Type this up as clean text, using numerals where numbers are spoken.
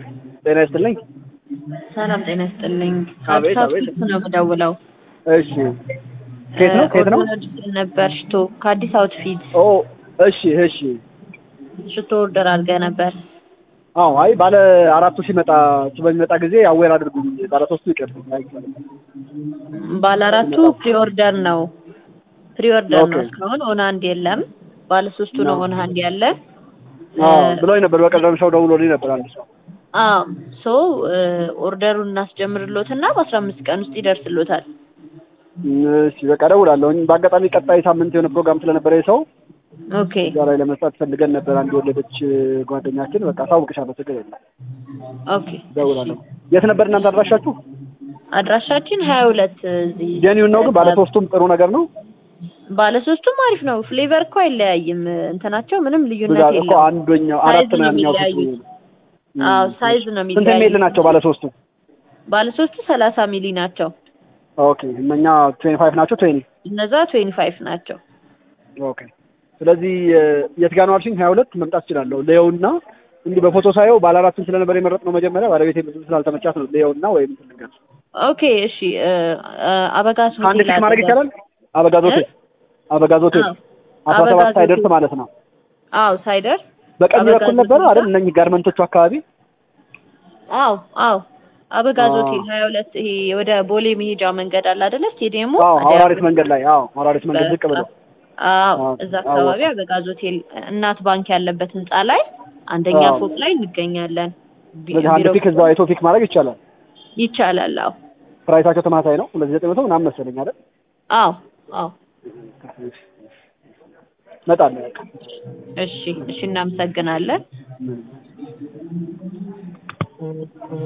ጤና ይስጥልኝ። ሰላም ጤና ይስጥልኝ። አቤት ከአዲስ አቤት። አበባ ነው የምደውለው። እሺ ከየት ነው ከየት ነው? ኦርደር ነበር ሽቶ ከአዲስ አውትፊት ኦ እሺ እሺ። ሽቶ ኦርደር አድርገህ ነበር። አዎ አይ ባለ አራቱ ሲመጣ እሱ በሚመጣ ጊዜ አዌር አድርጉኝ። ባለ ሶስቱ ይቀር። ባለ አራቱ ፕሪ ኦርደር ነው። ፕሪ ኦርደር ነው። ኦኬ። እስካሁን ኦን ሃንድ የለም። ባለ ሶስቱ ነው ኦን ሃንድ ያለ። አዎ ብሎኝ ነበር። በቀደም ሰው ደውሎልኝ ነበር አንድ ሰው። አዎ ሶ ኦርደሩን እናስጀምርሎትና በ15 ቀን ውስጥ ይደርስሎታል። እሺ በቃ እደውላለሁ። በአጋጣሚ ቀጣይ ሳምንት የሆነ ፕሮግራም ስለነበረ ሰው ኦኬ እዛ ላይ ለመስራት ፈልገን ነበር። አንድ የወለደች ጓደኛችን በቃ ሳውቅሻለሁ። ችግር የለም። ኦኬ እደውላለሁ። የት ነበር እናንተ አድራሻችሁ? አድራሻችን 22 እዚህ ጀኒውን ነው ግን ባለ ሶስቱም ጥሩ ነገር ነው። ባለ ሶስቱም አሪፍ ነው። ፍሌቨር እኮ አይለያይም። እንትናቸው ምንም ልዩነት ብዛት እኮ የለም። አንደኛው አራት ነው ያኛው ሶስቱ። አዎ ሳይዝ ነው ስንት የሚለያየው። ሜል ናቸው ባለ ሶስቱ? ባለ ሶስቱ 30 ሚሊ ናቸው። ኦኬ እነኛ 25 ናቸው 20። እነዛ 25 ናቸው። ኦኬ ስለዚህ የት ጋር ነው አልሽኝ? 22 መምጣት እችላለሁ። ለየውና እንዲህ በፎቶ ሳየው ባለ አራቱን ስለነበር የመረጥነው መጀመሪያ ባለቤቴ ብዙ ስላልተመቻት ነው። ለየውና ወይም ትልጋል። ኦኬ እሺ አበጋዝ ሆቴል አንድ ፊክስ ማድረግ ይቻላል? አበጋዝ ሆቴል አበጋዝ ሆቴል 17 ሳይደርስ ማለት ነው። አዎ ሳይደርስ በቀኝ በኩል ነበር አይደል? እነኚህ ጋርመንቶቹ አካባቢ። አዎ አዎ አበጋዝ ሆቴል 22 ይሄ ወደ ቦሌ መሄጃ መንገድ አለ አይደለ? ስቴዲየሙ አውራሪስ መንገድ ላይ። አዎ አውራሪስ መንገድ ዝቅ ብሎ። አዎ እዛ አካባቢ አበጋዝ ሆቴል እናት ባንክ ያለበት ህንጻ ላይ አንደኛ ፎቅ ላይ እንገኛለን። ስለዚህ አንድ ፒክ እዛው አይቶ ፒክ ማድረግ ይቻላል? ይቻላል። አዎ ፕራይሳቸው ተመሳሳይ ነው። 2900 ምናምን መሰለኝ አይደል? አዎ አዎ መጣለ። እሺ እሺ እናመሰግናለን።